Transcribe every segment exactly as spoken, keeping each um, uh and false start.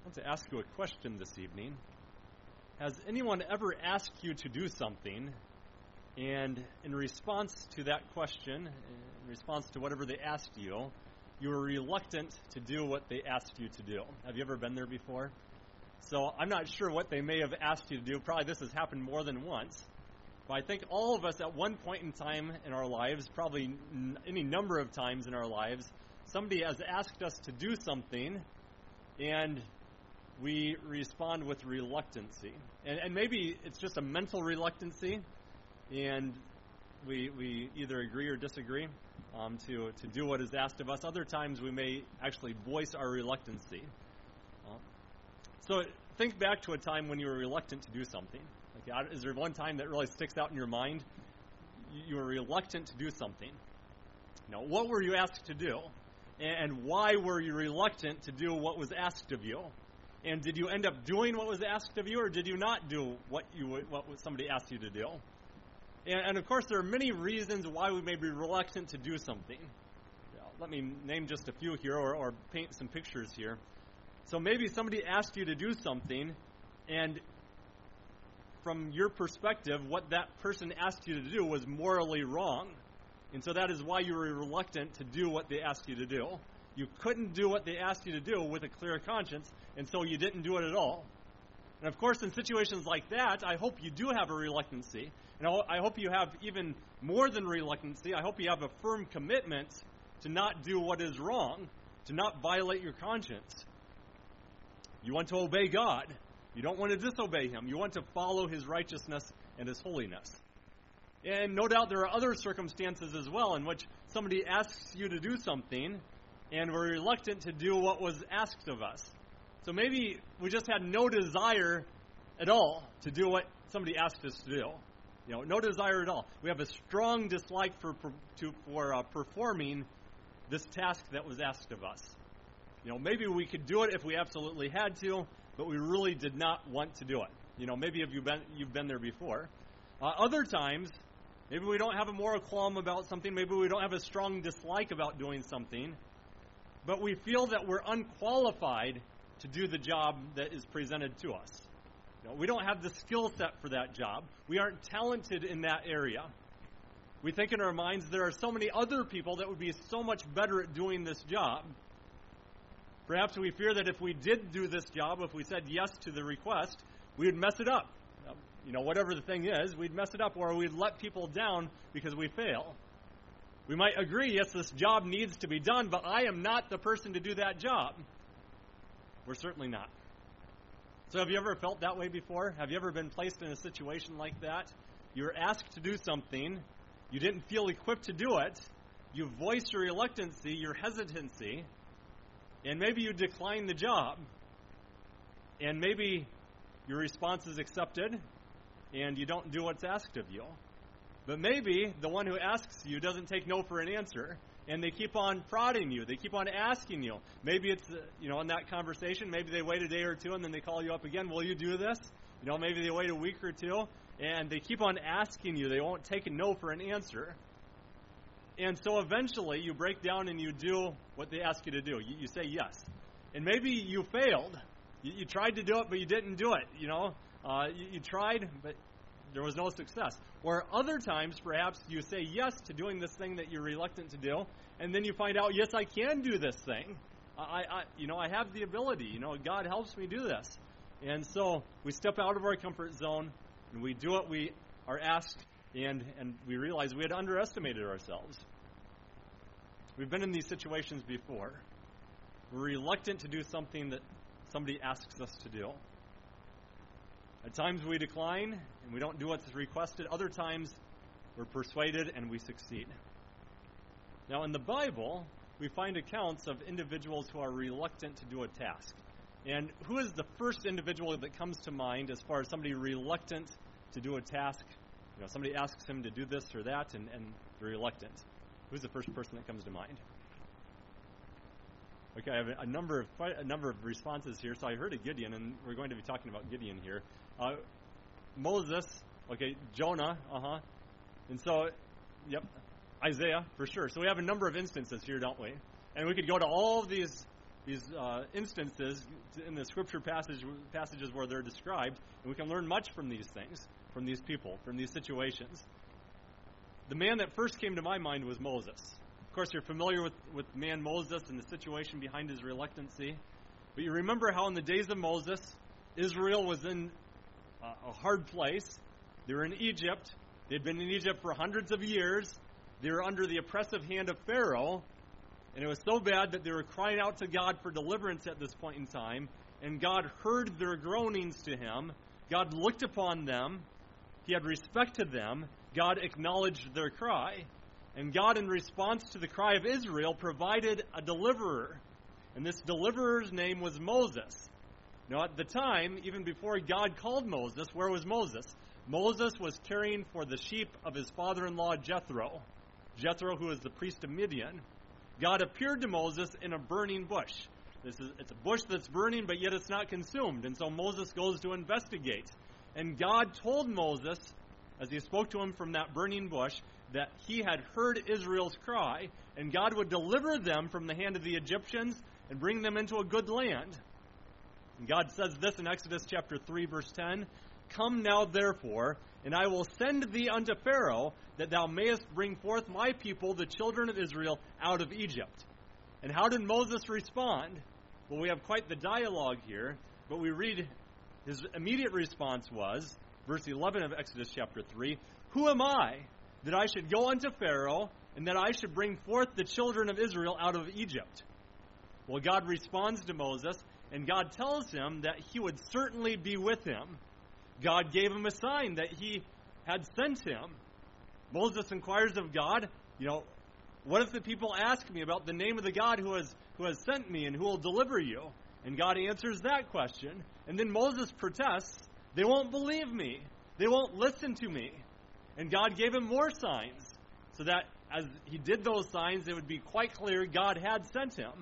want to ask you a question this evening. Has anyone ever asked you to do something, and in response to that question, in response to whatever they asked you, you were reluctant to do what they asked you to do? Have you ever been there before? So I'm not sure what they may have asked you to do. Probably this has happened more than once. But I think all of us at one point in time in our lives, probably n- any number of times in our lives, somebody has asked us to do something, and we respond with reluctancy. And, and maybe it's just a mental reluctancy, and we we either agree or disagree um, to, to do what is asked of us. Other times we may actually voice our reluctancy. Um, so think back to a time when you were reluctant to do something. Like, is there one time that really sticks out in your mind? You, you were reluctant to do something. Now, what were you asked to do? And, and why were you reluctant to do what was asked of you? And did you end up doing what was asked of you, or did you not do what you what somebody asked you to do? And, and of course, there are many reasons why we may be reluctant to do something. Yeah, let me name just a few here, or, or paint some pictures here. So maybe somebody asked you to do something, and from your perspective, what that person asked you to do was morally wrong. And so that is why you were reluctant to do what they asked you to do. You couldn't do what they asked you to do with a clear conscience, and so you didn't do it at all. And of course, in situations like that, I hope you do have a reluctancy. And I hope you have even more than reluctancy. I hope you have a firm commitment to not do what is wrong, to not violate your conscience. You want to obey God. You don't want to disobey Him. You want to follow His righteousness and His holiness. And no doubt there are other circumstances as well in which somebody asks you to do something, and we're reluctant to do what was asked of us. So maybe we just had no desire at all to do what somebody asked us to do. You know, no desire at all. We have a strong dislike for to, for uh, performing this task that was asked of us. You know, maybe we could do it if we absolutely had to, but we really did not want to do it. You know, maybe have you been you've been there before. Uh, other times, maybe we don't have a moral qualm about something. Maybe we don't have a strong dislike about doing something, but we feel that we're unqualified to do the job that is presented to us. You know, we don't have the skill set for that job. We aren't talented in that area. We think in our minds there are so many other people that would be so much better at doing this job. Perhaps we fear that if we did do this job, if we said yes to the request, we would mess it up. You know, whatever the thing is, we'd mess it up, or we'd let people down because we fail. We might agree, yes, this job needs to be done, but I am not the person to do that job. We're certainly not. So have you ever felt that way before? Have you ever been placed in a situation like that? You were asked to do something. You didn't feel equipped to do it. You voiced your reluctancy, your hesitancy, and maybe you decline the job. And maybe your response is accepted, and you don't do what's asked of you. But maybe the one who asks you doesn't take no for an answer, and they keep on prodding you. They keep on asking you. Maybe it's, uh, you know, in that conversation, maybe they wait a day or two, and then they call you up again. Will you do this? You know, maybe they wait a week or two, and they keep on asking you. They won't take a no for an answer. And so eventually you break down and you do what they ask you to do. You, you say yes. And maybe you failed. You, you tried to do it, but you didn't do it, you know. Uh, you, you tried, but there was no success. Or other times, perhaps, you say yes to doing this thing that you're reluctant to do, and then you find out, yes, I can do this thing. I, I, you know, I have the ability. You know, God helps me do this. And so we step out of our comfort zone, and we do what we are asked, and, and we realize we had underestimated ourselves. We've been in these situations before. We're reluctant to do something that somebody asks us to do. At times we decline, and we don't do what's requested. Other times we're persuaded, and we succeed. Now, in the Bible, we find accounts of individuals who are reluctant to do a task. And who is the first individual that comes to mind as far as somebody reluctant to do a task? You know, somebody asks him to do this or that, and, and they're reluctant. Who's the first person that comes to mind? Okay, I have a number of quite a number of responses here. So I heard of Gideon, and we're going to be talking about Gideon here. Uh, Moses, okay, Jonah, uh-huh. And so, yep, Isaiah, for sure. So we have a number of instances here, don't we? And we could go to all of these these uh, instances in the scripture passage, passages where they're described, and we can learn much from these things, from these people, from these situations. The man that first came to my mind was Moses. Of course, you're familiar with, with the man Moses and the situation behind his reluctancy. But you remember how in the days of Moses, Israel was in a hard place. They were in Egypt. They'd been in Egypt for hundreds of years. They were under the oppressive hand of Pharaoh. And it was so bad that they were crying out to God for deliverance at this point in time. And God heard their groanings to him. God looked upon them. He had respect to them. God acknowledged their cry. And God, in response to the cry of Israel, provided a deliverer. And this deliverer's name was Moses. Now, at the time, even before God called Moses, where was Moses? Moses was caring for the sheep of his father-in-law Jethro. Jethro, who was the priest of Midian. God appeared to Moses in a burning bush. This is, it's a bush that's burning, but yet it's not consumed. And so Moses goes to investigate. And God told Moses, as he spoke to him from that burning bush, that he had heard Israel's cry, and God would deliver them from the hand of the Egyptians and bring them into a good land. And God says this in Exodus chapter three, verse ten, "Come now, therefore, and I will send thee unto Pharaoh, that thou mayest bring forth my people, the children of Israel, out of Egypt." And how did Moses respond? Well, we have quite the dialogue here, but we read his immediate response was, verse eleven of Exodus chapter three, "Who am I, that I should go unto Pharaoh, and that I should bring forth the children of Israel out of Egypt?" Well, God responds to Moses, and God tells him that he would certainly be with him. God gave him a sign that he had sent him. Moses inquires of God, you know, what if the people ask me about the name of the God who has who has sent me and who will deliver you? And God answers that question. And then Moses protests, they won't believe me. They won't listen to me. And God gave him more signs, so that as he did those signs, it would be quite clear God had sent him.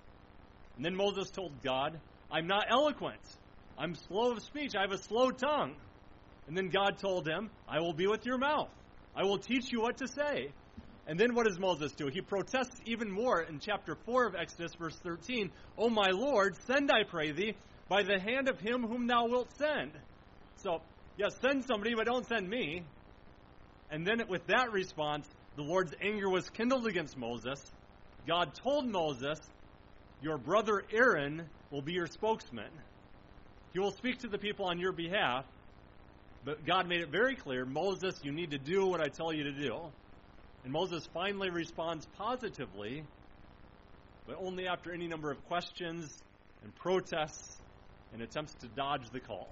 And then Moses told God, "I'm not eloquent. I'm slow of speech. I have a slow tongue." And then God told him, "I will be with your mouth. I will teach you what to say." And then what does Moses do? He protests even more in chapter four of Exodus, verse thirteen. "O my Lord, send, I pray thee, by the hand of him whom thou wilt send." So, yes, send somebody, but don't send me. And then with that response, the Lord's anger was kindled against Moses. God told Moses, "Your brother Aaron will be your spokesman. He will speak to the people on your behalf." But God made it very clear, "Moses, you need to do what I tell you to do." And Moses finally responds positively, but only after any number of questions and protests and attempts to dodge the call.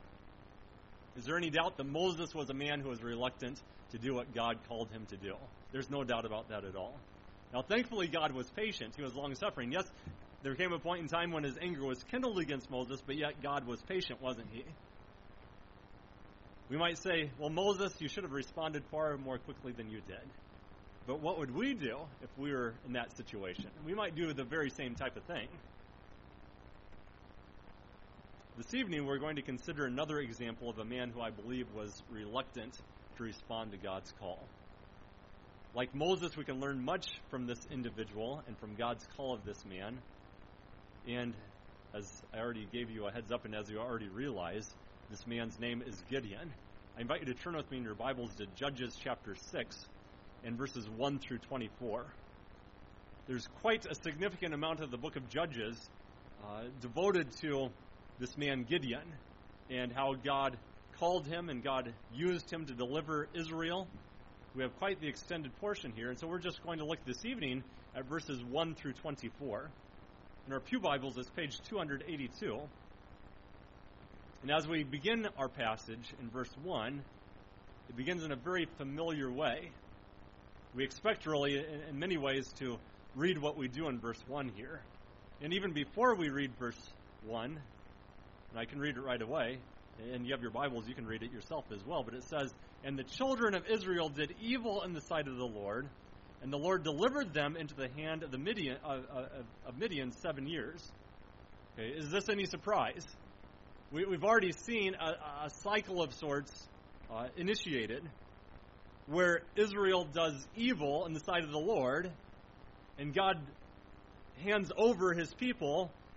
Is there any doubt that Moses was a man who was reluctant to do what God called him to do? There's no doubt about that at all. Now, thankfully, God was patient. He was long-suffering. Yes, there came a point in time when his anger was kindled against Moses, but yet God was patient, wasn't he? We might say, well, Moses, you should have responded far more quickly than you did. But what would we do if we were in that situation? We might do the very same type of thing. This evening, we're going to consider another example of a man who I believe was reluctant to respond to God's call. Like Moses, we can learn much from this individual and from God's call of this man. And as I already gave you a heads up, and as you already realize, this man's name is Gideon. I invite you to turn with me in your Bibles to Judges chapter six and verses one through twenty-four. There's quite a significant amount of the book of Judges uh, devoted to this man Gideon and how God called him and God used him to deliver Israel. We have quite the extended portion here, and so we're just going to look this evening at verses one through twenty-four. In our pew Bibles, it's page two eighty-two. And as we begin our passage in verse one, it begins in a very familiar way. We expect, really, in many ways, to read what we do in verse one here. And even before we read verse one, and I can read it right away, and you have your Bibles, you can read it yourself as well, but it says, "And the children of Israel did evil in the sight of the Lord, and the Lord delivered them into the hand of the Midian, uh, uh, of Midian seven years." Okay, is this any surprise? We, we've already seen a, a cycle of sorts uh, initiated, where Israel does evil in the sight of the Lord, and God hands over his people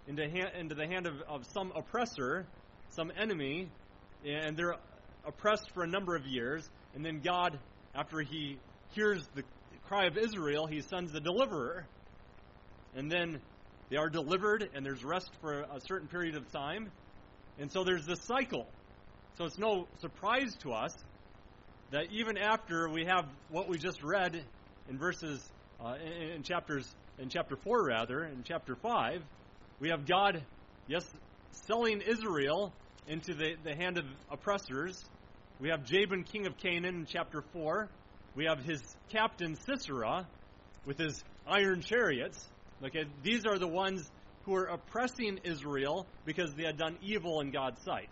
into, ha- into the hand of, of some oppressor, some enemy, and they're oppressed for a number of years. And then God, after he hears the cry of Israel, he sends the deliverer. And then they are delivered, and there's rest for a certain period of time. And so there's this cycle. So it's no surprise to us that even after we have what we just read in verses, uh, in, in chapters, in chapter four rather, in chapter five, we have God, yes, selling Israel into the, the hand of oppressors. We have Jabin, king of Canaan, in chapter four. We have his captain Sisera with his iron chariots. Okay, these are the ones who are oppressing Israel because they had done evil in God's sight.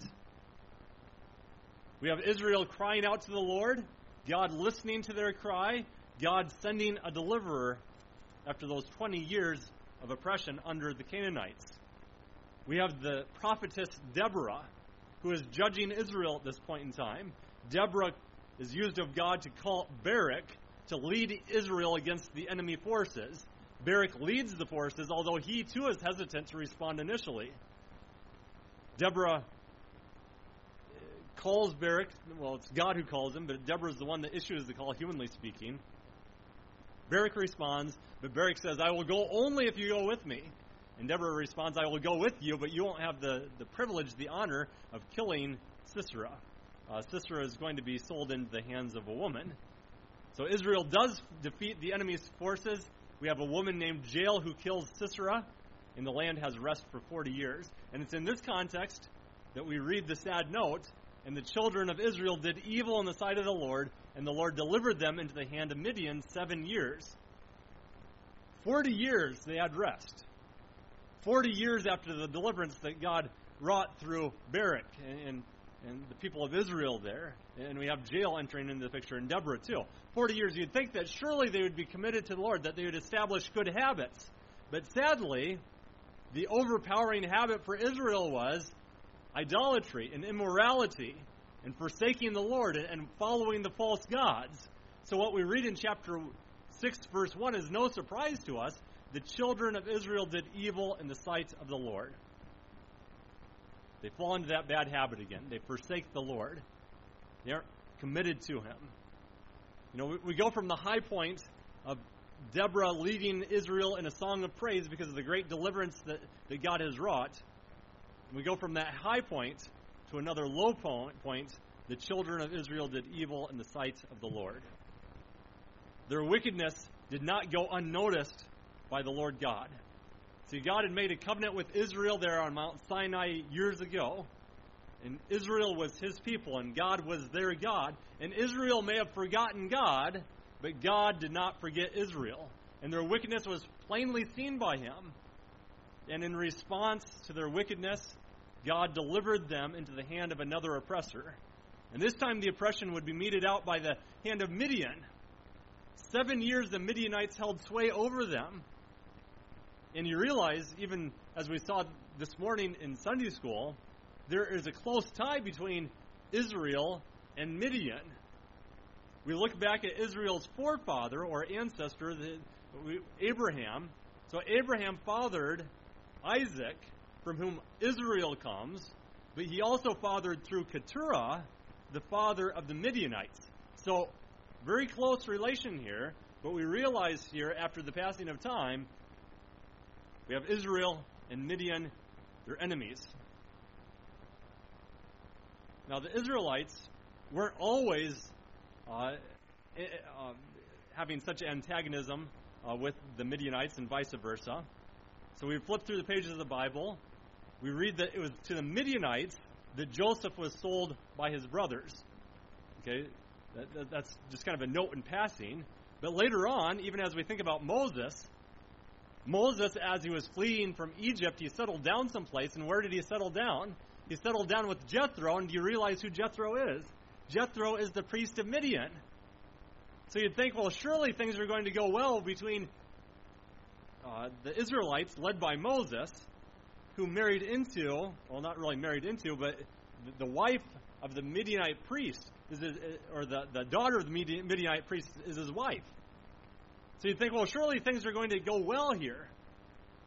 We have Israel crying out to the Lord, God listening to their cry, God sending a deliverer after those twenty years of oppression under the Canaanites. We have the prophetess Deborah, who is judging Israel at this point in time. Deborah is used of God to call Barak to lead Israel against the enemy forces. Barak leads the forces, although he too is hesitant to respond initially. Deborah calls Barak, well, it's God who calls him, but Deborah is the one that issues the call, humanly speaking. Barak responds, but Barak says, I will go only if you go with me. And Deborah responds, I will go with you, but you won't have the, the privilege, the honor of killing Sisera. Uh, Sisera is going to be sold into the hands of a woman. So Israel does defeat the enemy's forces. We have a woman named Jael who kills Sisera, and the land has rest for forty years. And it's in this context that we read the sad note, and the children of Israel did evil in the sight of the Lord, and the Lord delivered them into the hand of Midian seven years. Forty years they had rest. Forty years after the deliverance that God wrought through Barak and, and the people of Israel there. And we have Jael entering into the picture, and Deborah too. Forty years, you'd think that surely they would be committed to the Lord, that they would establish good habits. But sadly, the overpowering habit for Israel was idolatry and immorality and forsaking the Lord and following the false gods. So what we read in chapter six, verse one is no surprise to us. The children of Israel did evil in the sight of the Lord. They fall into that bad habit again. They forsake the Lord. They aren't committed to Him. You know, we, we go from the high point of Deborah leading Israel in a song of praise because of the great deliverance that, that God has wrought. And we go from that high point to another low point. The children of Israel did evil in the sight of the Lord. Their wickedness did not go unnoticed by the Lord God. See, God had made a covenant with Israel there on Mount Sinai years ago. And Israel was His people, and God was their God. And Israel may have forgotten God, but God did not forget Israel. And their wickedness was plainly seen by Him. And in response to their wickedness, God delivered them into the hand of another oppressor. And this time the oppression would be meted out by the hand of Midian. Seven years the Midianites held sway over them. And you realize, even as we saw this morning in Sunday school, there is a close tie between Israel and Midian. We look back at Israel's forefather or ancestor, Abraham. So Abraham fathered Isaac, from whom Israel comes, but he also fathered through Keturah, the father of the Midianites. So, very close relation here, but we realize here, after the passing of time, we have Israel and Midian, they're enemies. Now, the Israelites weren't always uh, uh, having such antagonism uh, with the Midianites and vice versa. So we flip through the pages of the Bible. We read that it was to the Midianites that Joseph was sold by his brothers. Okay, that, that, that's just kind of a note in passing. But later on, even as we think about Moses, Moses, as he was fleeing from Egypt, he settled down someplace. And where did he settle down? He settled down with Jethro. And do you realize who Jethro is? Jethro is the priest of Midian. So you'd think, well, surely things are going to go well between uh, the Israelites, led by Moses, who married into, well, not really married into, but the wife of the Midianite priest, is his, or the, the daughter of the Midianite priest is his wife. So you'd think, well, surely things are going to go well here.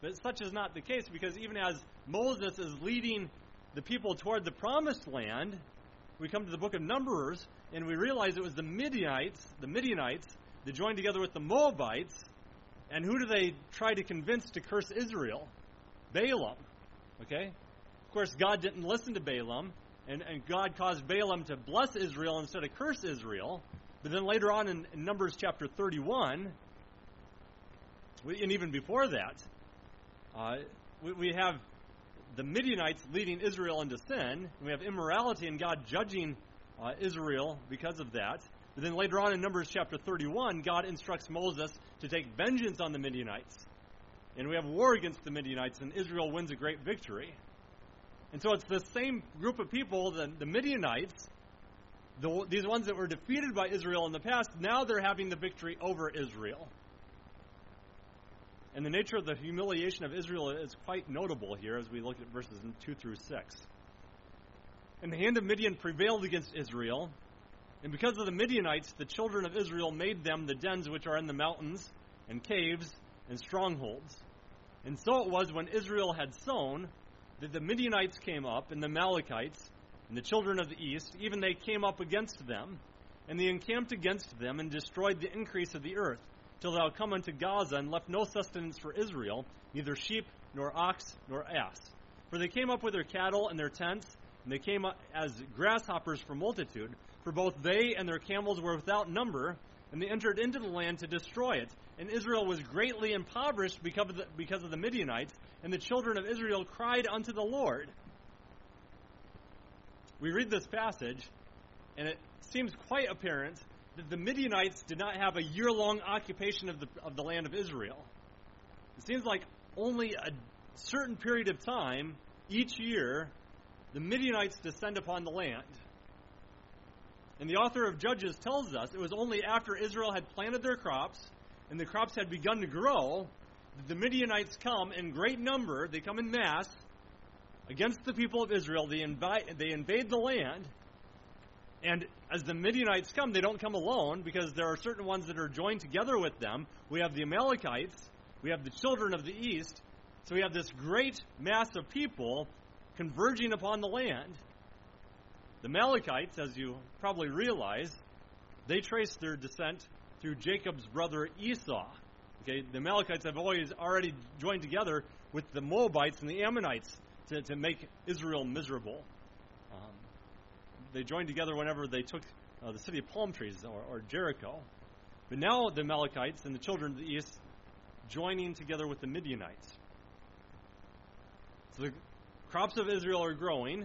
But such is not the case, because even as Moses is leading the people toward the promised land, we come to the book of Numbers, and we realize it was the Midianites, the Midianites, that joined together with the Moabites. And who do they try to convince to curse Israel? Balaam. Okay? Of course, God didn't listen to Balaam, and, and God caused Balaam to bless Israel instead of curse Israel. But then later on in, in Numbers chapter thirty-one, we, and even before that, uh, we, we have the Midianites leading Israel into sin, and we have immorality and God judging uh, Israel because of that. But then later on in Numbers chapter thirty-one, God instructs Moses to take vengeance on the Midianites. And we have war against the Midianites, and Israel wins a great victory. And so it's the same group of people, the, the Midianites, the, these ones that were defeated by Israel in the past, now they're having the victory over Israel. And the nature of the humiliation of Israel is quite notable here as we look at verses two through six. And the hand of Midian prevailed against Israel, and because of the Midianites, the children of Israel made them the dens which are in the mountains, and caves, and strongholds. And so it was when Israel had sown, that the Midianites came up, and the Amalekites, and the children of the east, even they came up against them, and they encamped against them, and destroyed the increase of the earth, till thou come unto Gaza, and left no sustenance for Israel, neither sheep, nor ox, nor ass. For they came up with their cattle and their tents, and they came up as grasshoppers for multitude, for both they and their camels were without number, and they entered into the land to destroy it. And Israel was greatly impoverished because of the, because of the Midianites, and the children of Israel cried unto the Lord. We read this passage, and it seems quite apparent that the Midianites did not have a year-long occupation of the of the land of Israel. It seems like only a certain period of time each year the Midianites descend upon the land. And the author of Judges tells us it was only after Israel had planted their crops and the crops had begun to grow that the Midianites come in great number, they come in mass against the people of Israel. They invite, they invade the land. And as the Midianites come, they don't come alone, because there are certain ones that are joined together with them. We have the Amalekites, we have the children of the east, so we have this great mass of people converging upon the land. The Amalekites, as you probably realize, they trace their descent through Jacob's brother Esau. Okay, the Amalekites have always already joined together with the Moabites and the Ammonites to, to make Israel miserable. Um, they joined together whenever they took uh, the city of palm trees, or, or Jericho. But now the Amalekites and the children of the east joining together with the Midianites. So the crops of Israel are growing,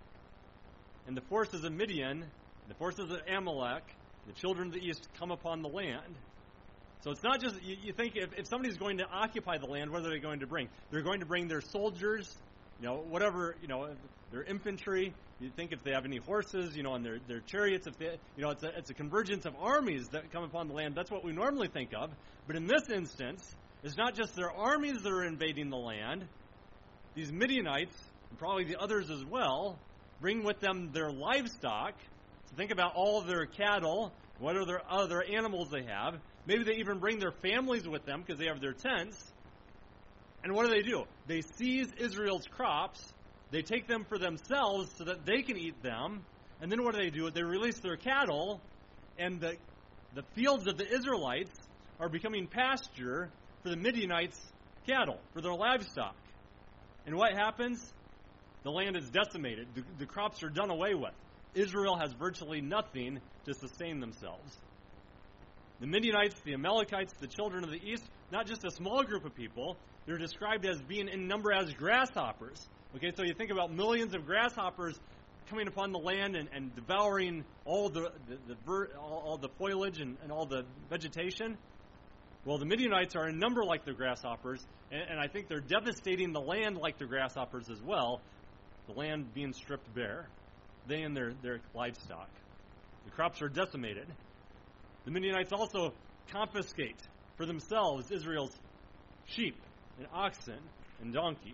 and the forces of Midian, the forces of Amalek, the children of the east come upon the land. So it's not just, you, you think if, if somebody's going to occupy the land, what are they going to bring? They're going to bring their soldiers, you know, whatever, you know, their infantry. You think if they have any horses, you know, and their, their chariots, if they, you know, it's a, it's a convergence of armies that come upon the land. That's what we normally think of. But in this instance, it's not just their armies that are invading the land. These Midianites, and probably the others as well, bring with them their livestock. So think about all of their cattle, what are their other animals they have. Maybe they even bring their families with them because they have their tents. And what do they do? They seize Israel's crops. They take them for themselves so that they can eat them. And then what do they do? They release their cattle, and the, the fields of the Israelites are becoming pasture for the Midianites' cattle, for their livestock. And what happens? The land is decimated. The, the crops are done away with. Israel has virtually nothing to sustain themselves. The Midianites, the Amalekites, the children of the east, not just a small group of people, they're described as being in number as grasshoppers. Okay, so you think about millions of grasshoppers coming upon the land and, and devouring all the, the, the all, all the foliage and, and all the vegetation. Well, the Midianites are in number like the grasshoppers, and, and I think they're devastating the land like the grasshoppers as well, the land being stripped bare, they and their, their livestock. The crops are decimated. The Midianites also confiscate for themselves Israel's sheep and oxen and donkeys.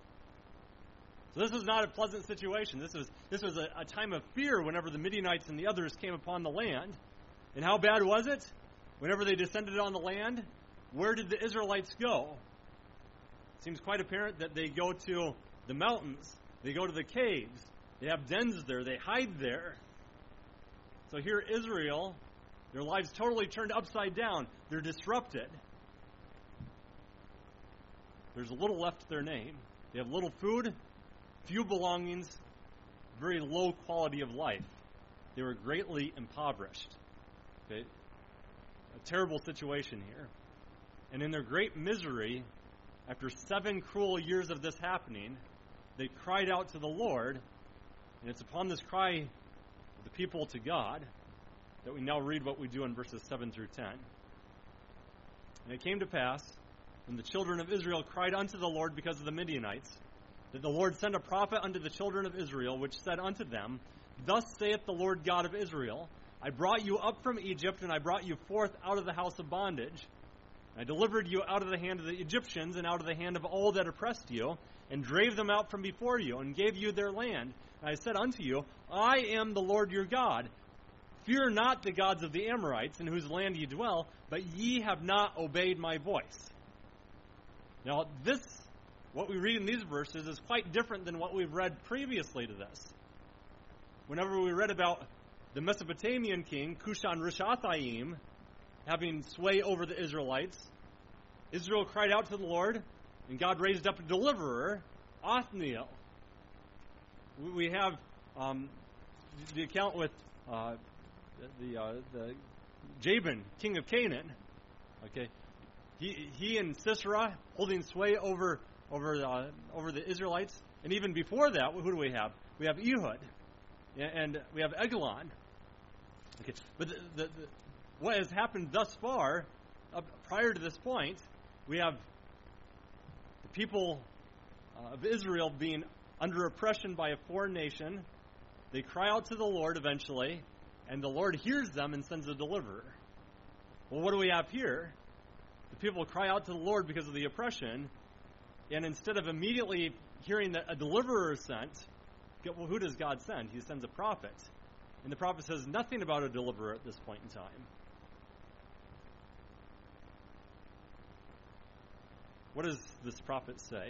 So this was not a pleasant situation. This was this was a, a time of fear whenever the Midianites and the others came upon the land. And how bad was it? Whenever they descended on the land, where did the Israelites go? It seems quite apparent that they go to the mountains, they go to the caves, they have dens there, they hide there. So here Israel, their lives totally turned upside down. They're disrupted. There's little left to their name. They have little food, few belongings, very low quality of life. They were greatly impoverished. Okay? A terrible situation here. And in their great misery, after seven cruel years of this happening, they cried out to the Lord, and it's upon this cry of the people to God that we now read what we do in verses seven through ten. And it came to pass, when the children of Israel cried unto the Lord because of the Midianites, that the Lord sent a prophet unto the children of Israel, which said unto them, Thus saith the Lord God of Israel, I brought you up from Egypt, and I brought you forth out of the house of bondage. I delivered you out of the hand of the Egyptians, and out of the hand of all that oppressed you, and drave them out from before you, and gave you their land. And I said unto you, I am the Lord your God. Fear not the gods of the Amorites, in whose land ye dwell, but ye have not obeyed my voice. Now, this, what we read in these verses, is quite different than what we've read previously to this. Whenever we read about the Mesopotamian king, Cushan-Rishathaim, having sway over the Israelites, Israel cried out to the Lord, and God raised up a deliverer, Othniel. We have um, the account with uh, the, uh, the Jabin, king of Canaan. Okay, he he and Sisera holding sway over over uh, over the Israelites, and even before that, who do we have? We have Ehud, and we have Eglon. Okay, but the, the, the, what has happened thus far, uh, prior to this point, we have the people uh, of Israel being under oppression by a foreign nation. They cry out to the Lord eventually, and the Lord hears them and sends a deliverer. Well, what do we have here? The people cry out to the Lord because of the oppression, and instead of immediately hearing that a deliverer is sent, well, who does God send? He sends a prophet. And the prophet says nothing about a deliverer at this point in time. What does this prophet say?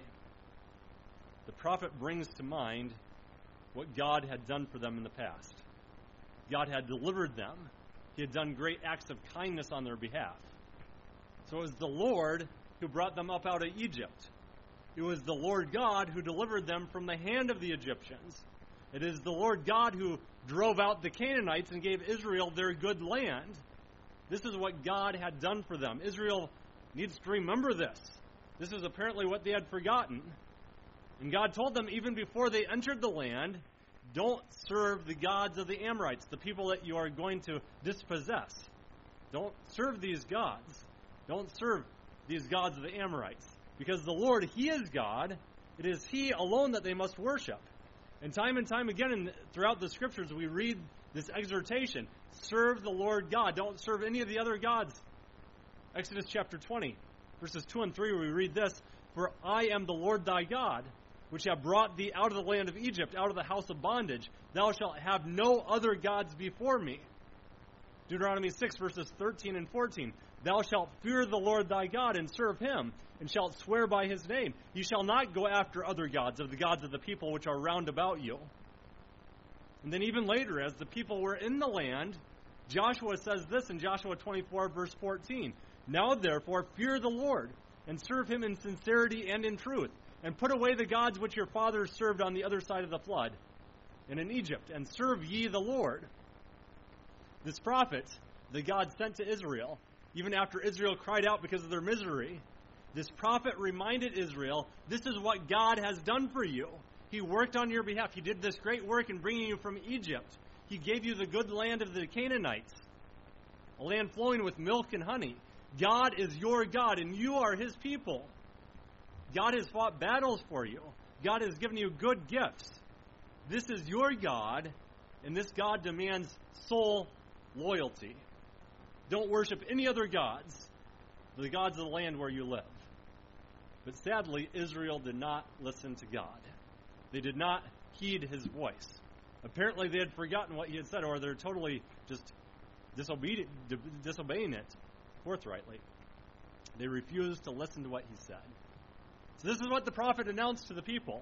The prophet brings to mind what God had done for them in the past. God had delivered them. He had done great acts of kindness on their behalf. So it was the Lord who brought them up out of Egypt. It was the Lord God who delivered them from the hand of the Egyptians. It is the Lord God who drove out the Canaanites and gave Israel their good land. This is what God had done for them. Israel needs to remember this. This is apparently what they had forgotten. And God told them even before they entered the land, don't serve the gods of the Amorites, the people that you are going to dispossess. Don't serve these gods. Don't serve these gods of the Amorites. Because the Lord, He is God. It is He alone that they must worship. And time and time again in, throughout the Scriptures, we read this exhortation. Serve the Lord God. Don't serve any of the other gods. Exodus chapter twenty, verses two and three, we read this. For I am the Lord thy God, which have brought thee out of the land of Egypt, out of the house of bondage. Thou shalt have no other gods before me. Deuteronomy six, verses thirteen and fourteen. Thou shalt fear the Lord thy God and serve Him, and shalt swear by His name. Ye shall not go after other gods, of the gods of the people which are round about you. And then even later, as the people were in the land, Joshua says this in Joshua twenty-four, verse fourteen. Now therefore fear the Lord, and serve Him in sincerity and in truth, and put away the gods which your fathers served on the other side of the flood, and in Egypt, and serve ye the Lord. This prophet that God sent to Israel, even after Israel cried out because of their misery, this prophet reminded Israel, this is what God has done for you. He worked on your behalf. He did this great work in bringing you from Egypt. He gave you the good land of the Canaanites, a land flowing with milk and honey. God is your God, and you are His people. God has fought battles for you. God has given you good gifts. This is your God, and this God demands sole loyalty. Don't worship any other gods, the gods of the land where you live. But sadly, Israel did not listen to God. They did not heed His voice. Apparently, they had forgotten what He had said, or they're totally just disobedient, disobeying it forthrightly. They refused to listen to what He said. So this is what the prophet announced to the people.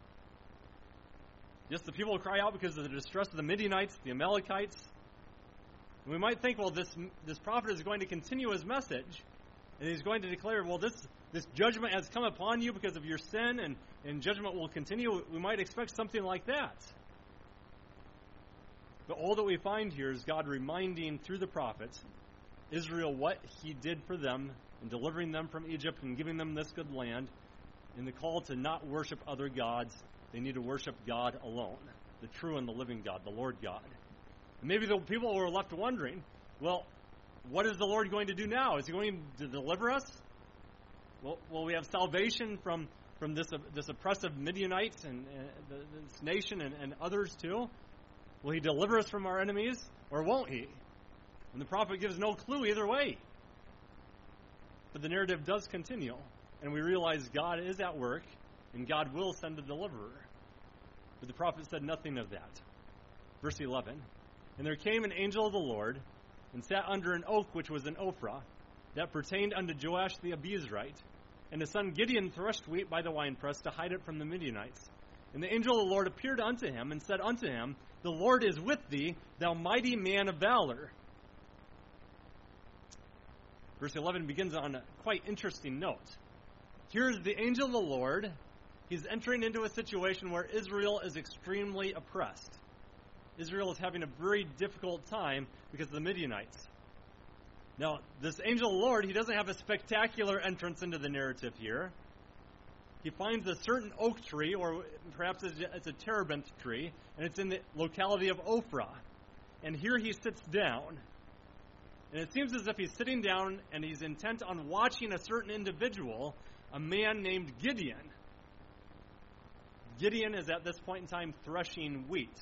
Yes, the people will cry out because of the distress of the Midianites, the Amalekites. And we might think, well, this this prophet is going to continue his message, and he's going to declare, well, this, this judgment has come upon you because of your sin, and, and judgment will continue. We might expect something like that. But all that we find here is God reminding through the prophets Israel what he did for them in delivering them from Egypt and giving them this good land, and the call to not worship other gods. They need to worship God alone, the true and the living God, the Lord God. And maybe the people were left wondering, well, what is the Lord going to do now? Is he going to deliver us? Well, will we have salvation from, from this, uh, this oppressive Midianites and uh, the, this nation and, and others too? Will he deliver us from our enemies, or won't he? And the prophet gives no clue either way. But the narrative does continue, and we realize God is at work, and God will send a deliverer. But the prophet said nothing of that. Verse eleven, and there came an angel of the Lord, and sat under an oak which was in Ophrah, that pertained unto Joash the Abiezrite. And his son Gideon threshed wheat by the winepress to hide it from the Midianites. And the angel of the Lord appeared unto him, and said unto him, The Lord is with thee, thou mighty man of valor. Verse eleven begins on a quite interesting note. Here's the angel of the Lord. He's entering into a situation where Israel is extremely oppressed. Israel is having a very difficult time because of the Midianites. Now, this angel of the Lord, he doesn't have a spectacular entrance into the narrative here. He finds a certain oak tree, or perhaps it's a terebinth tree, and it's in the locality of Ophrah. And here he sits down. And it seems as if he's sitting down and he's intent on watching a certain individual, a man named Gideon. Gideon is at this point in time threshing wheat.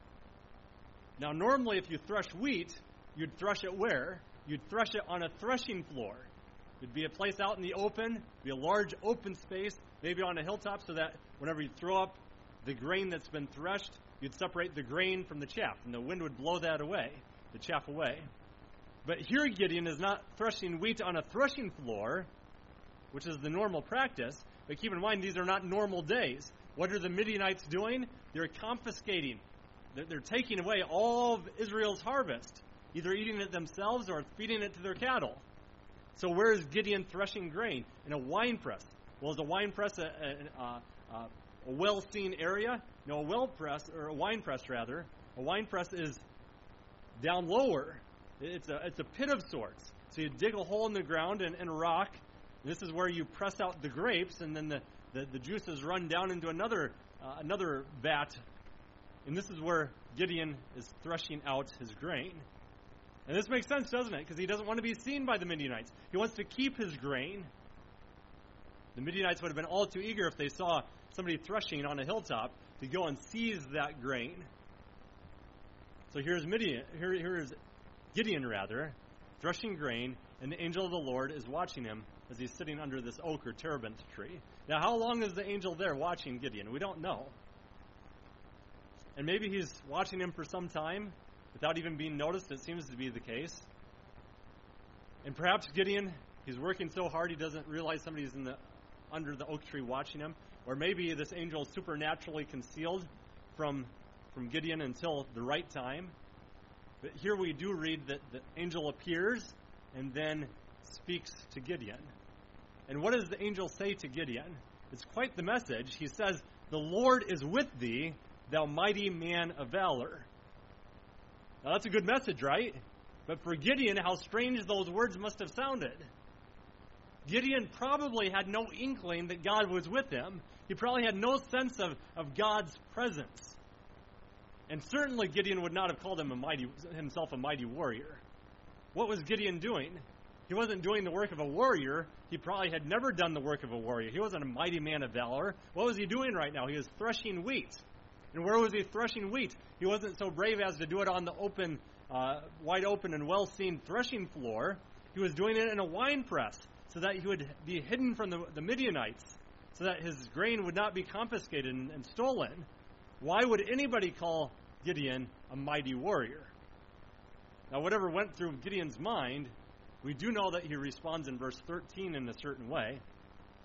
Now, normally if you thresh wheat, you'd thresh it where? You'd thresh it on a threshing floor. It'd be a place out in the open, be a large open space, maybe on a hilltop, so that whenever you throw up the grain that's been threshed, you'd separate the grain from the chaff, and the wind would blow that away, the chaff away. But here Gideon is not threshing wheat on a threshing floor, which is the normal practice, but keep in mind these are not normal days. What are the Midianites doing? They're confiscating. They're, they're taking away all of Israel's harvest, either eating it themselves or feeding it to their cattle. So where is Gideon threshing grain? In a wine press. Well, is a wine press a, a, a, a well-seen area? No, a well press, or a wine press rather. A wine press is down lower. It's a it's a pit of sorts. So you dig a hole in the ground and, and rock. And this is where you press out the grapes, and then the, the, the juices run down into another uh, another vat. And this is where Gideon is threshing out his grain. And this makes sense, doesn't it? Because he doesn't want to be seen by the Midianites. He wants to keep his grain. The Midianites would have been all too eager if they saw somebody threshing on a hilltop to go and seize that grain. So here's Midian, here, here is Gideon, rather, threshing grain, and the angel of the Lord is watching him as he's sitting under this oak or terebinth tree. Now, how long is the angel there watching Gideon? We don't know. And maybe he's watching him for some time without even being noticed. It seems to be the case. And perhaps Gideon, he's working so hard he doesn't realize somebody's in the under the oak tree watching him. Or maybe this angel is supernaturally concealed from, from Gideon until the right time. But here we do read that the angel appears and then speaks to Gideon. And what does the angel say to Gideon? It's quite the message. He says, "The Lord is with thee, thou mighty man of valor." Now that's a good message, right? But for Gideon, how strange those words must have sounded. Gideon probably had no inkling that God was with him. He probably had no sense of, of God's presence. And certainly Gideon would not have called him a mighty, himself a mighty warrior. What was Gideon doing? He wasn't doing the work of a warrior. He probably had never done the work of a warrior. He wasn't a mighty man of valor. What was he doing right now? He was threshing wheat. And where was he threshing wheat? He wasn't so brave as to do it on the open, uh, wide open and well-seen threshing floor. He was doing it in a wine press so that he would be hidden from the, the Midianites, so that his grain would not be confiscated and, and stolen. Why would anybody call Gideon a mighty warrior? Now, whatever went through Gideon's mind, we do know that he responds in verse thirteen in a certain way.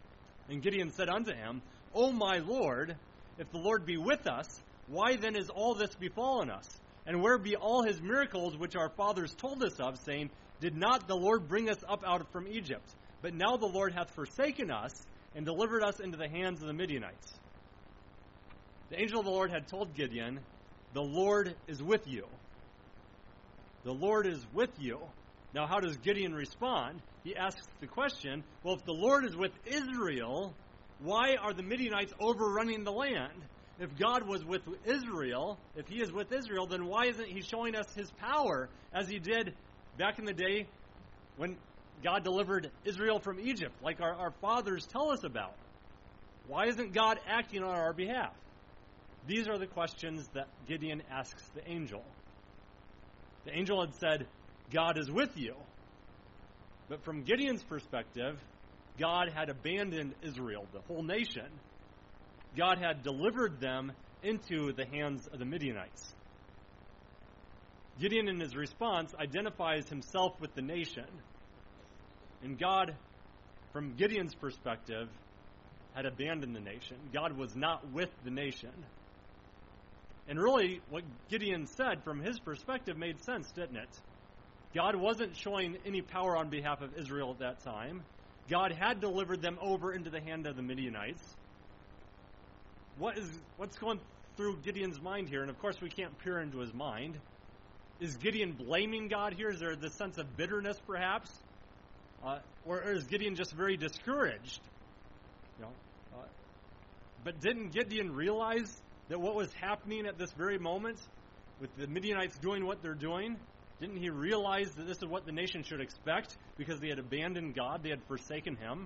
And Gideon said unto him, O my Lord, if the Lord be with us, why then is all this befallen us? And where be all his miracles which our fathers told us of, saying, Did not the Lord bring us up out from Egypt? But now the Lord hath forsaken us, and delivered us into the hands of the Midianites. The angel of the Lord had told Gideon, The Lord is with you. The Lord is with you. Now how does Gideon respond? He asks the question, well, if the Lord is with Israel, why are the Midianites overrunning the land? If God was with Israel, if he is with Israel, then why isn't he showing us his power as he did back in the day when God delivered Israel from Egypt, like our, our fathers tell us about? Why isn't God acting on our behalf? These are the questions that Gideon asks the angel. The angel had said, God is with you. But from Gideon's perspective, God had abandoned Israel, the whole nation. God had delivered them into the hands of the Midianites. Gideon, in his response, identifies himself with the nation. And God, from Gideon's perspective, had abandoned the nation. God was not with the nation. And really, what Gideon said from his perspective made sense, didn't it? God wasn't showing any power on behalf of Israel at that time. God had delivered them over into the hand of the Midianites. What is what's going through Gideon's mind here? And of course, we can't peer into his mind. Is Gideon blaming God here? Is there the sense of bitterness, perhaps? Uh, or is Gideon just very discouraged? You know, uh, but didn't Gideon realize that what was happening at this very moment, with the Midianites doing what they're doing, didn't he realize that this is what the nation should expect because they had abandoned God, they had forsaken him?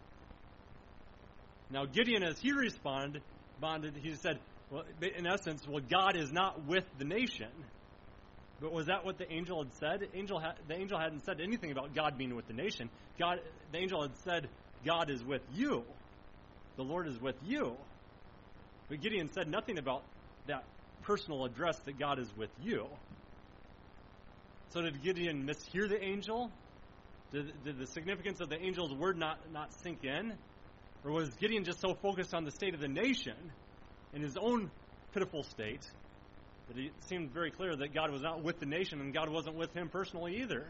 Now Gideon, as he responded, responded he said, well, in essence, well, God is not with the nation. But was that what the angel had said? Angel ha- the angel hadn't said anything about God being with the nation. God, the angel had said, God is with you. The Lord is with you. But Gideon said nothing about that personal address that God is with you. So did Gideon mishear the angel? Did, did the significance of the angel's word not, not sink in? Or was Gideon just so focused on the state of the nation in his own pitiful state that it seemed very clear that God was not with the nation and God wasn't with him personally either?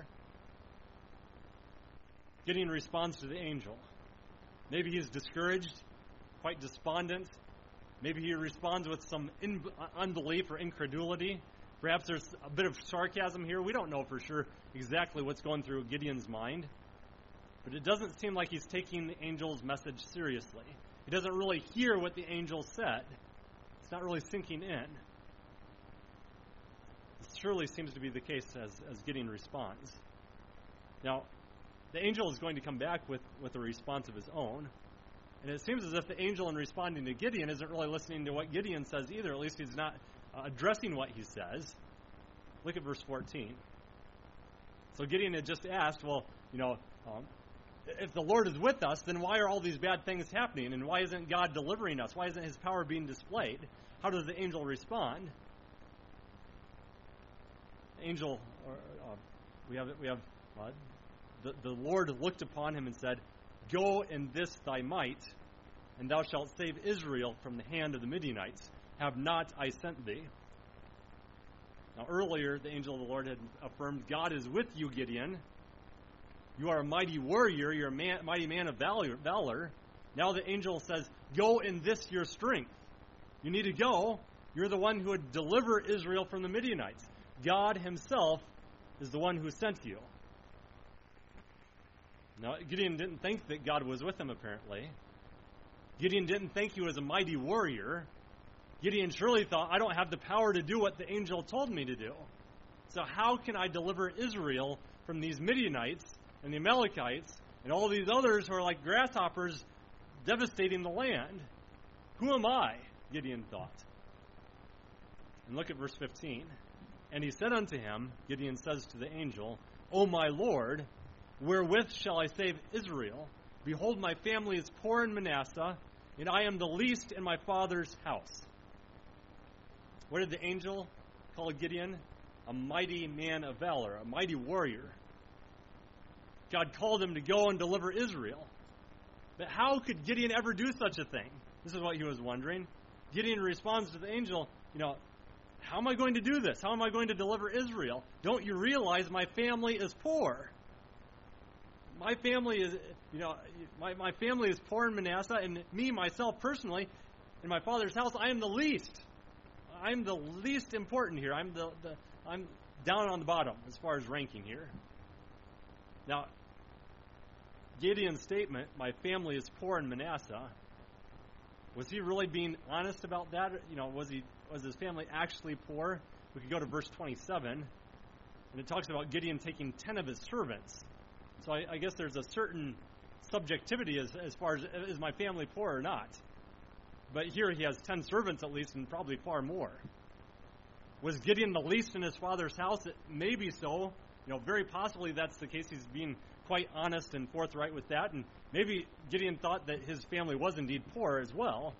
Gideon responds to the angel. Maybe he's discouraged, quite despondent. Maybe he responds with some in, unbelief or incredulity. Perhaps there's a bit of sarcasm here. We don't know for sure exactly what's going through Gideon's mind. But it doesn't seem like he's taking the angel's message seriously. He doesn't really hear what the angel said. It's not really sinking in. This surely seems to be the case as, as Gideon responds. Now, the angel is going to come back with, with a response of his own. And it seems as if the angel, in responding to Gideon, isn't really listening to what Gideon says either. At least he's not uh, addressing what he says. Look at verse fourteen. So Gideon had just asked, well, you know, um, if the Lord is with us, then why are all these bad things happening? And why isn't God delivering us? Why isn't his power being displayed? How does the angel respond? The angel, or, uh, we have, we have uh, the, the Lord looked upon him and said, Go in this thy might, and thou shalt save Israel from the hand of the Midianites. Have not I sent thee? Now earlier, the angel of the Lord had affirmed, God is with you, Gideon. You are a mighty warrior. You're a man, mighty man of valor, valor. Now the angel says, Go in this your strength. You need to go. You're the one who would deliver Israel from the Midianites. God himself is the one who sent you. Now, Gideon didn't think that God was with him, apparently. Gideon didn't think he was a mighty warrior. Gideon surely thought, I don't have the power to do what the angel told me to do. So how can I deliver Israel from these Midianites and the Amalekites and all these others who are like grasshoppers devastating the land? Who am I? Gideon thought. And look at verse fifteen. And he said unto him, Gideon says to the angel, O my Lord, wherewith shall I save Israel? Behold, my family is poor in Manasseh, and I am the least in my father's house. What did the angel call Gideon? A mighty man of valor, a mighty warrior. God called him to go and deliver Israel. But how could Gideon ever do such a thing? This is what he was wondering. Gideon responds to the angel, you know, how am I going to do this? How am I going to deliver Israel? Don't you realize my family is poor? My family is, you know, my, my family is poor in Manasseh, and me, myself, personally, in my father's house, I am the least. I'm the least important here. I'm the, the I'm down on the bottom as far as ranking here. Now, Gideon's statement, my family is poor in Manasseh, was he really being honest about that? You know, was he was his family actually poor? We could go to verse twenty-seven, and it talks about Gideon taking ten of his servants. So I, I guess there's a certain subjectivity as, as far as, is my family poor or not? But here he has ten servants at least, and probably far more. Was Gideon the least in his father's house? It, maybe so. You know, very possibly that's the case. He's being quite honest and forthright with that. And maybe Gideon thought that his family was indeed poor as well.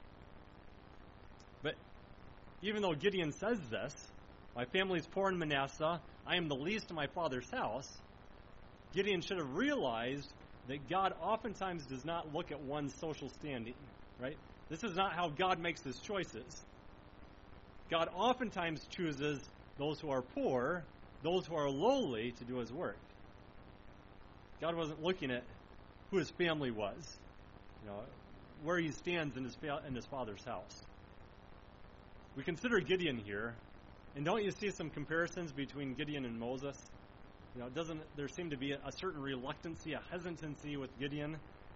But even though Gideon says this, my family is poor in Manasseh, I am the least in my father's house, Gideon should have realized that God oftentimes does not look at one's social standing, right? This is not how God makes his choices. God oftentimes chooses those who are poor, those who are lowly, to do his work. God wasn't looking at who his family was, you know, where he stands in his fa- in his father's house. We consider Gideon here, and don't you see some comparisons between Gideon and Moses? You know, doesn't there seem to be a, a certain reluctancy, a hesitancy with Gideon?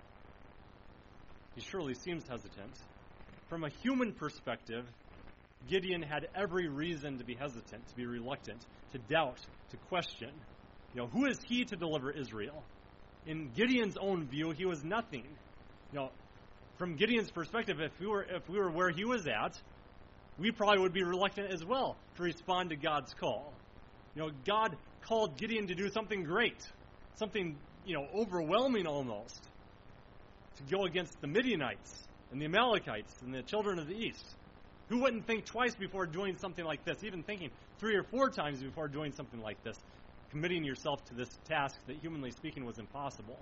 He surely seems hesitant. From a human perspective, Gideon had every reason to be hesitant, to be reluctant, to doubt, to question. You know, who is he to deliver Israel? In Gideon's own view, he was nothing. You know, from Gideon's perspective, if we were if we were where he was at, we probably would be reluctant as well to respond to God's call. You know, God called Gideon to do something great, something, you know, overwhelming almost, to go against the Midianites and the Amalekites and the children of the east. Who wouldn't think twice before doing something like this, even thinking three or four times before doing something like this, committing yourself to this task that, humanly speaking, was impossible?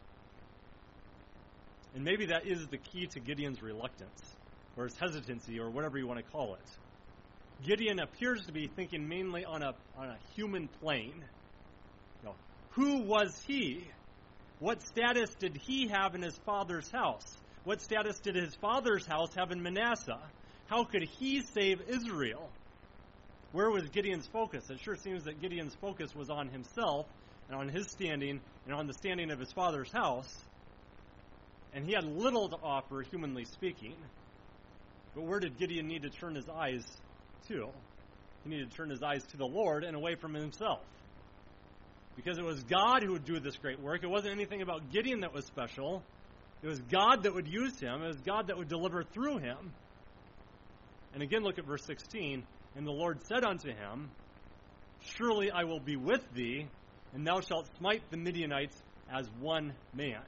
And maybe that is the key to Gideon's reluctance, or his hesitancy, or whatever you want to call it. Gideon appears to be thinking mainly on a on a human plane. You know, who was he? What status did he have in his father's house? What status did his father's house have in Manasseh? How could he save Israel? Where was Gideon's focus? It sure seems that Gideon's focus was on himself and on his standing and on the standing of his father's house. And he had little to offer, humanly speaking. But where did Gideon need to turn his eyes to? He needed to turn his eyes to the Lord and away from himself. Because it was God who would do this great work. It wasn't anything about Gideon that was special. It was God that would use him. It was God that would deliver through him. And again, look at verse sixteen. And the Lord said unto him, surely I will be with thee, and thou shalt smite the Midianites as one man.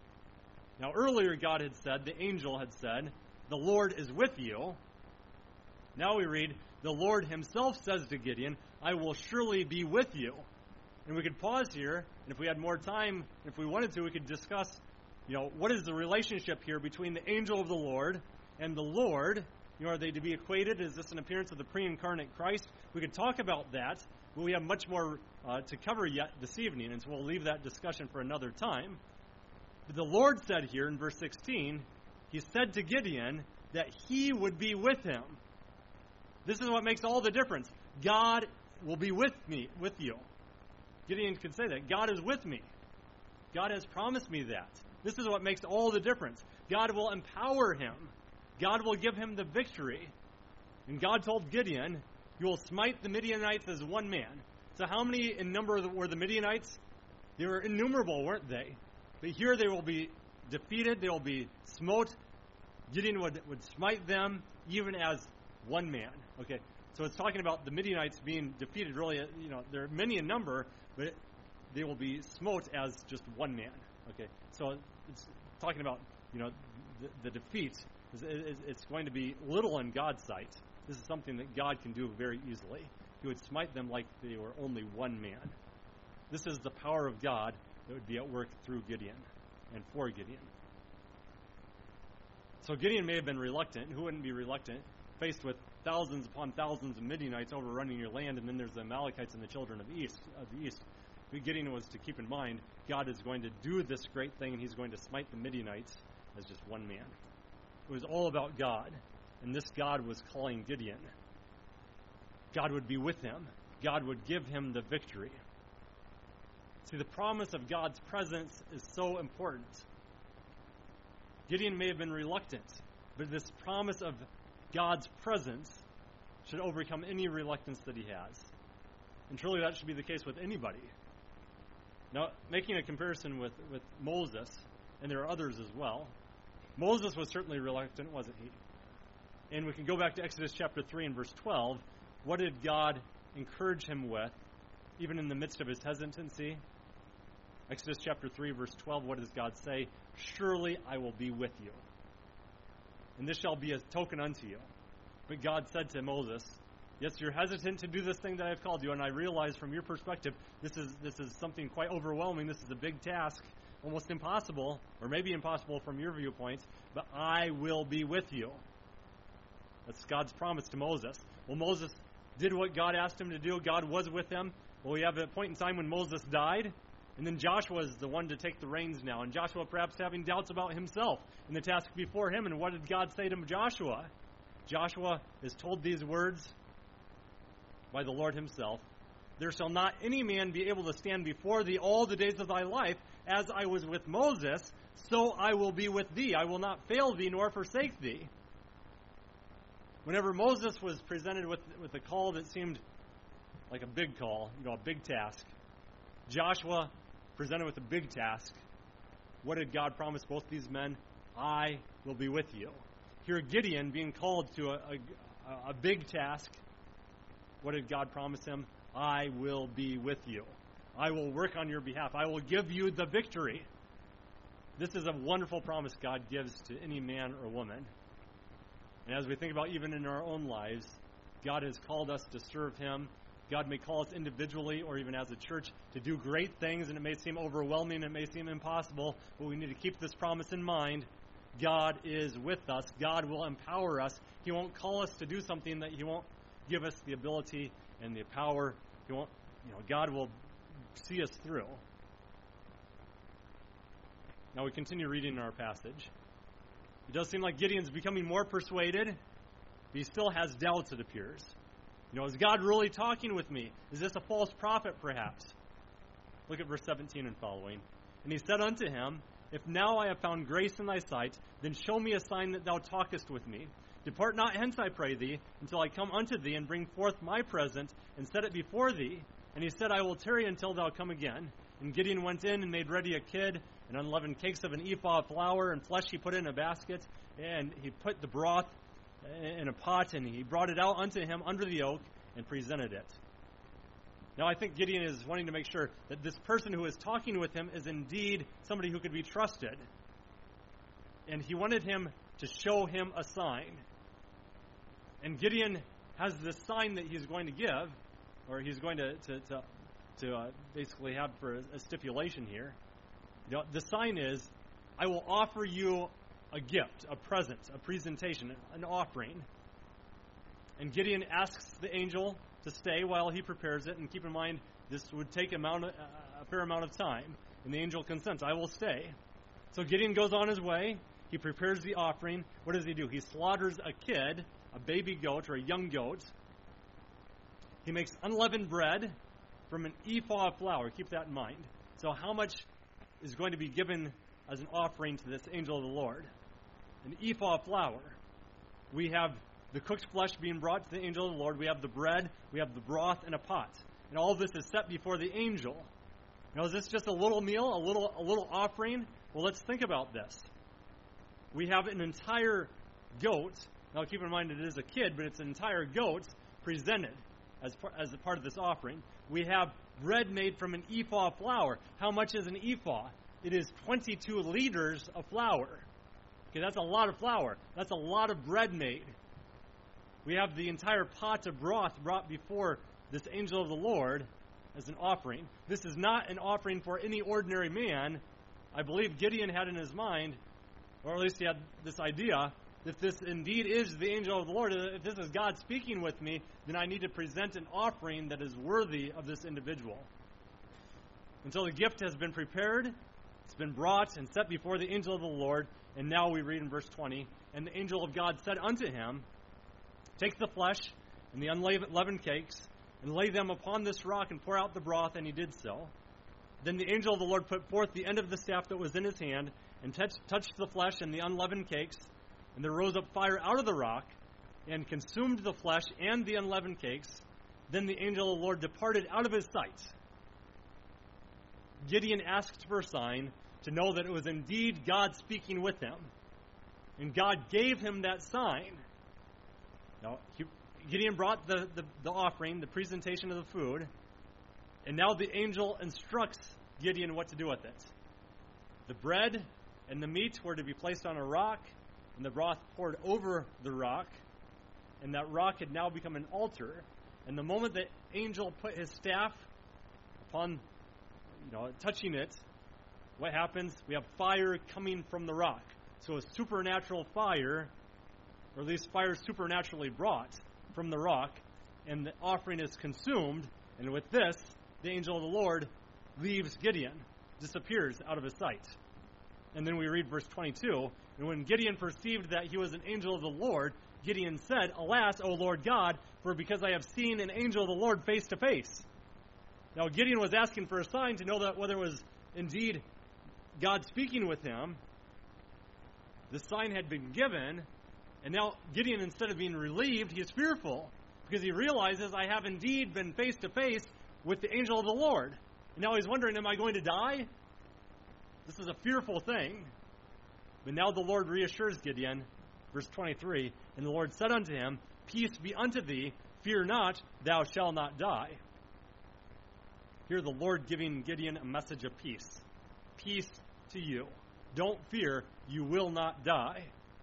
Now earlier God had said, the angel had said, the Lord is with you. Now we read, the Lord himself says to Gideon, I will surely be with you. And we could pause here, and if we had more time, if we wanted to, we could discuss, you know, what is the relationship here between the angel of the Lord and the Lord? You know, are they to be equated? Is this an appearance of the pre-incarnate Christ? We could talk about that, but we have much more uh, to cover yet this evening, and so we'll leave that discussion for another time. But the Lord said here in verse sixteen, he said to Gideon that he would be with him. This is what makes all the difference. God will be with me, with you. Gideon could say that. God is with me. God has promised me that. This is what makes all the difference. God will empower him. God will give him the victory. And God told Gideon, you will smite the Midianites as one man. So how many in number were the Midianites? They were innumerable, weren't they? But here they will be defeated. They will be smote. Gideon would, would smite them even as one man. Okay, so it's talking about the Midianites being defeated. Really, you know, they're many in number, but they will be smote as just one man. Okay, so it's talking about, you know, the, the defeat. It's going to be little in God's sight. This is something that God can do very easily. He would smite them like they were only one man. This is the power of God that would be at work through Gideon and for Gideon. So Gideon may have been reluctant. Who wouldn't be reluctant? Faced with thousands upon thousands of Midianites overrunning your land, and then there's the Amalekites and the children of the east. Of the east. What Gideon was to keep in mind, God is going to do this great thing, and he's going to smite the Midianites as just one man. It was all about God, and this God was calling Gideon. God would be with him. God would give him the victory. See, the promise of God's presence is so important. Gideon may have been reluctant, but this promise of God's presence should overcome any reluctance that he has. And truly that should be the case with anybody. Now, making a comparison with, with Moses, and there are others as well, Moses was certainly reluctant, wasn't he? And we can go back to Exodus chapter three and verse twelve. What did God encourage him with, even in the midst of his hesitancy? Exodus chapter three, verse twelve, what does God say? Surely I will be with you, and this shall be a token unto you. But God said to Moses, yes, you're hesitant to do this thing that I've called you, and I realize from your perspective, this is this is something quite overwhelming. This is a big task, almost impossible, or maybe impossible from your viewpoint, but I will be with you. That's God's promise to Moses. Well, Moses did what God asked him to do. God was with him. Well, we have a point in time when Moses died, and then Joshua is the one to take the reins now. And Joshua perhaps having doubts about himself and the task before him. And what did God say to Joshua? Joshua is told these words by the Lord himself. There shall not any man be able to stand before thee all the days of thy life. As I was with Moses, so I will be with thee. I will not fail thee nor forsake thee. Whenever Moses was presented with, with a call that seemed like a big call, you know, a big task, Joshua presented with a big task. What did God promise both these men? I will be with you. Here Gideon being called to a, a, a big task. What did God promise him? I will be with you. I will work on your behalf. I will give you the victory. This is a wonderful promise God gives to any man or woman. And as we think about even in our own lives, God has called us to serve him. God may call us individually or even as a church to do great things, and it may seem overwhelming, it may seem impossible, but we need to keep this promise in mind. God is with us. God will empower us. He won't call us to do something that he won't give us the ability and the power. He won't, you know, God will see us through. Now we continue reading our passage. It does seem like Gideon's becoming more persuaded, but he still has doubts, it appears. You know, is God really talking with me? Is this a false prophet, perhaps? Look at verse seventeen and following. And he said unto him, if now I have found grace in thy sight, then show me a sign that thou talkest with me. Depart not hence, I pray thee, until I come unto thee and bring forth my present and set it before thee. And he said, I will tarry until thou come again. And Gideon went in and made ready a kid, and unleavened cakes of an ephah of flour, and flesh he put in a basket, and he put the broth in a pot, and he brought it out unto him under the oak, and presented it. Now I think Gideon is wanting to make sure that this person who is talking with him is indeed somebody who could be trusted. And he wanted him to show him a sign. And Gideon has this sign that he's going to give, or he's going to to, to, to uh, basically have for a, a stipulation here. You know, the sign is, I will offer you a gift, a present, a presentation, an offering. And Gideon asks the angel to stay while he prepares it. And keep in mind, this would take amount of, uh, a fair amount of time. And the angel consents, I will stay. So Gideon goes on his way. He prepares the offering. What does he do? He slaughters a kid, a baby goat or a young goat. He makes unleavened bread from an ephah of flour. Keep that in mind. So how much is going to be given as an offering to this angel of the Lord? An ephah of flour. We have the cooked flesh being brought to the angel of the Lord. We have the bread. We have the broth in a pot. And all of this is set before the angel. Now, is this just a little meal, a little, a little offering? Well, let's think about this. We have an entire goat. Now, keep in mind it is a kid, but it's an entire goat presented as, par- as a part of this offering. We have bread made from an ephah of flour. How much is an ephah? It is twenty-two liters of flour. Okay, that's a lot of flour. That's a lot of bread made. We have the entire pot of broth brought before this angel of the Lord as an offering. This is not an offering for any ordinary man. I believe Gideon had in his mind, or at least he had this idea, if this indeed is the angel of the Lord, if this is God speaking with me, then I need to present an offering that is worthy of this individual. Until the gift has been prepared, it's been brought and set before the angel of the Lord, and now we read in verse twenty, and the angel of God said unto him, take the flesh and the unleavened cakes, and lay them upon this rock, and pour out the broth, and he did so. Then the angel of the Lord put forth the end of the staff that was in his hand, and touched, touched the flesh and the unleavened cakes, and there rose up fire out of the rock, and consumed the flesh and the unleavened cakes. Then the angel of the Lord departed out of his sight. Gideon asked for a sign to know that it was indeed God speaking with him. And God gave him that sign. Now, he, Gideon brought the, the, the offering, the presentation of the food, and now the angel instructs Gideon what to do with it. The bread and the meat were to be placed on a rock, and the broth poured over the rock, and that rock had now become an altar. And the moment the angel put his staff upon, you know, touching it, what happens? We have fire coming from the rock. So a supernatural fire, or at least fire supernaturally brought from the rock, and the offering is consumed, and with this, the angel of the Lord leaves Gideon, disappears out of his sight. And then we read verse twenty-two, and when Gideon perceived that he was an angel of the Lord, Gideon said, alas, O Lord God, for because I have seen an angel of the Lord face to face. Now Gideon was asking for a sign to know that whether it was indeed God speaking with him. The sign had been given, and now Gideon, instead of being relieved, he is fearful, because he realizes, I have indeed been face to face with the angel of the Lord. And now he's wondering, am I going to die? This is a fearful thing. But now the Lord reassures Gideon, verse twenty-three, and the Lord said unto him, peace be unto thee, fear not, thou shalt not die. Here the Lord giving Gideon a message of peace. Peace to you. Don't fear, you will not die.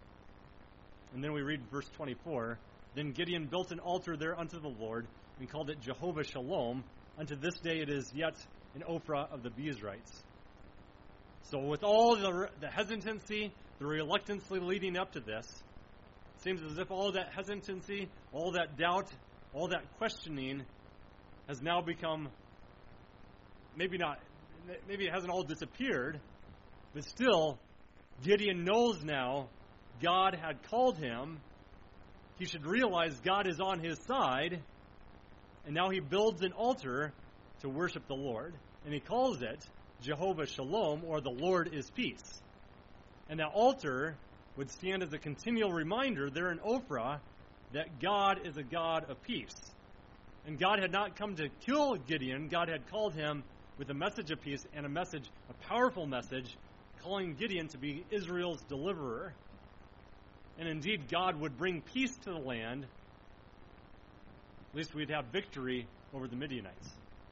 And then we read verse twenty-four, then Gideon built an altar there unto the Lord, and called it Jehovah Shalom. Unto this day it is yet an Ophrah of the Bezrites. So with all the, the hesitancy, the reluctancy leading up to this, it seems as if all that hesitancy, all that doubt, all that questioning has now become, maybe not, maybe it hasn't all disappeared, but still, Gideon knows now God had called him. He should realize God is on his side, and now he builds an altar to worship the Lord, and he calls it Jehovah Shalom, or the Lord is peace. And that altar would stand as a continual reminder there in Ophrah that God is a God of peace. And God had not come to kill Gideon. God had called him with a message of peace, and a message, a powerful message, calling Gideon to be Israel's deliverer. And indeed, God would bring peace to the land. At least we'd have victory over the Midianites.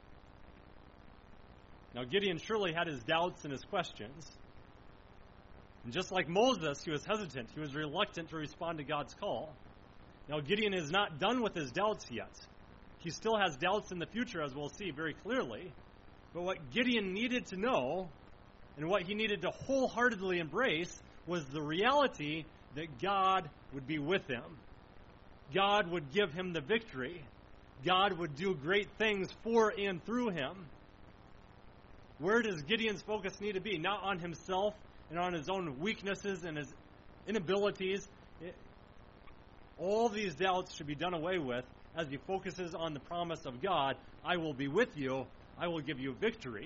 Now, Gideon surely had his doubts and his questions. And just like Moses, he was hesitant. He was reluctant to respond to God's call. Now, Gideon is not done with his doubts yet. He still has doubts in the future, as we'll see very clearly. But what Gideon needed to know, and what he needed to wholeheartedly embrace, was the reality that God would be with him. God would give him the victory. God would do great things for and through him. Where does Gideon's focus need to be? Not on himself and on his own weaknesses and his inabilities. It, all these doubts should be done away with as he focuses on the promise of God. I will be with you. I will give you victory.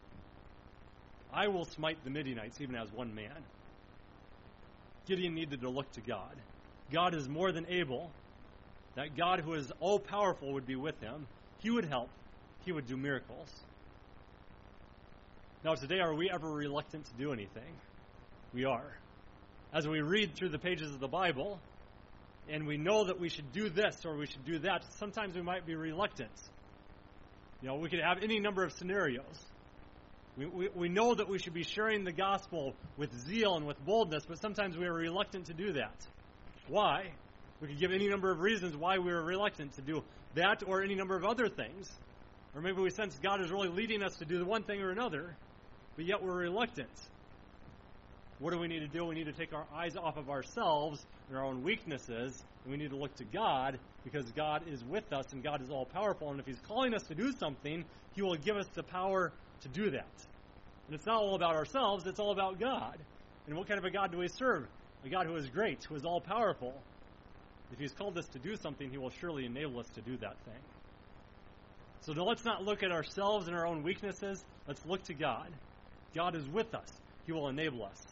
I will smite the Midianites even as one man. Gideon needed to look to God. God is more than able. That God who is all-powerful would be with him. He would help. He would do miracles. Now today, are we ever reluctant to do anything? We are. As we read through the pages of the Bible, and we know that we should do this or we should do that, sometimes we might be reluctant. You know, we could have any number of scenarios. We, we, we know that we should be sharing the gospel with zeal and with boldness, but sometimes we are reluctant to do that. Why? We could give any number of reasons why we are reluctant to do that or any number of other things. Or maybe we sense God is really leading us to do the one thing or another, but yet we're reluctant. what do we need to do? We need to take our eyes off of ourselves and our own weaknesses, and we need to look to God, because God is with us and God is all-powerful. And if He's calling us to do something, He will give us the power to do that. And it's not all about ourselves, it's all about God. And what kind of a God do we serve? A God who is great, who is all-powerful. If He's called us to do something, He will surely enable us to do that thing. So let's not look at ourselves and our own weaknesses. Let's look to God. God is with us. He will enable us.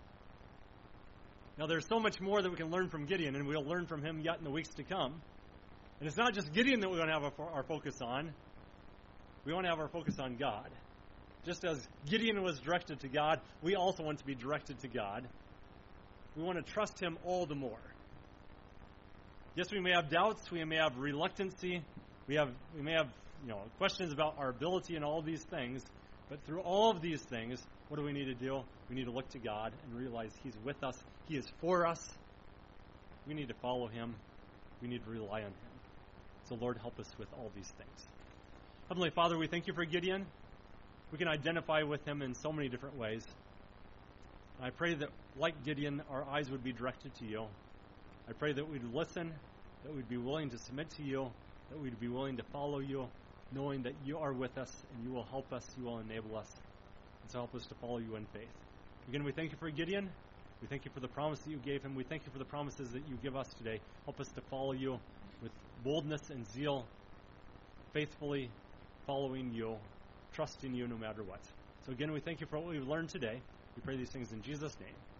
Now, there's so much more that we can learn from Gideon, and we'll learn from him yet in the weeks to come. And it's not just Gideon that we want to have our focus on. We want to have our focus on God. Just as Gideon was directed to God, we also want to be directed to God. We want to trust Him all the more. Yes, we may have doubts, we may have reluctancy, we have we may have you know questions about our ability and all of these things, but through all of these things, what do we need to do? We need to look to God and realize He's with us. He is for us. We need to follow Him. We need to rely on Him. So, Lord, help us with all these things. Heavenly Father, we thank You for Gideon. We can identify with him in so many different ways. And I pray that, like Gideon, our eyes would be directed to You. I pray that we'd listen, that we'd be willing to submit to You, that we'd be willing to follow You, knowing that You are with us and You will help us, You will enable us. And so help us to follow You in faith. Again, we thank You for Gideon. We thank You for the promise that You gave him. We thank You for the promises that You give us today. Help us to follow You with boldness and zeal, faithfully following You, trusting You no matter what. So again, we thank You for what we've learned today. We pray these things in Jesus' name.